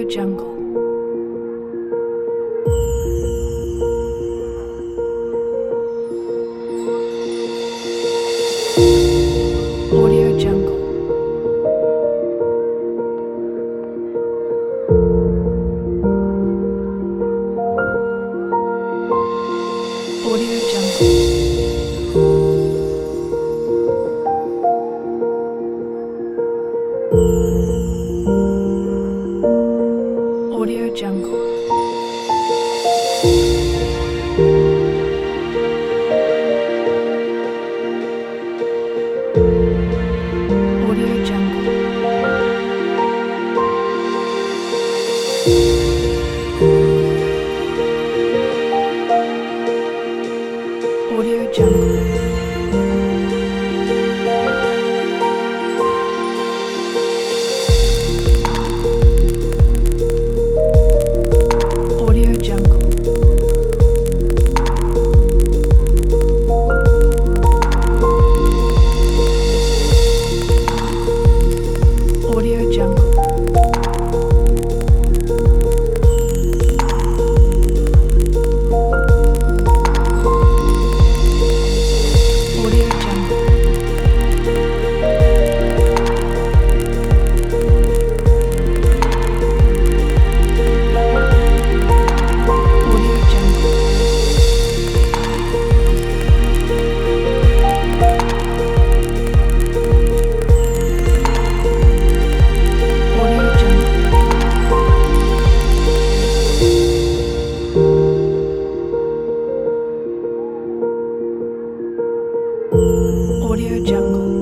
Jungle. Audio Jungle. Audio Jungle. Audio Jungle. Audio Jungle. Audio Jungle. Audio Jungle. Audio Jungle. Audio Jungle. Audio Jungle. Audio Jungle. Audio Jungle.